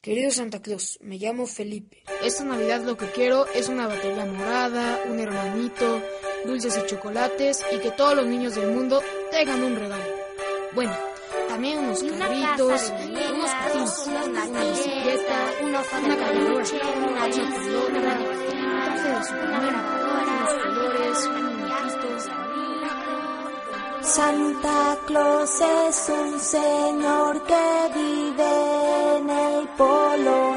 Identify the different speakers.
Speaker 1: Querido Santa Claus, me llamo Felipe.
Speaker 2: Esta Navidad lo que quiero es una batería morada, un hermanito, dulces y chocolates y que todos los niños del mundo tengan un regalo. Bueno, también unos carritos, unos patines, una bicicleta, una cargadora, una pelota, un traje de Superman, unos colores, un muñequito.
Speaker 3: Santa Claus es un señor que vive en el polo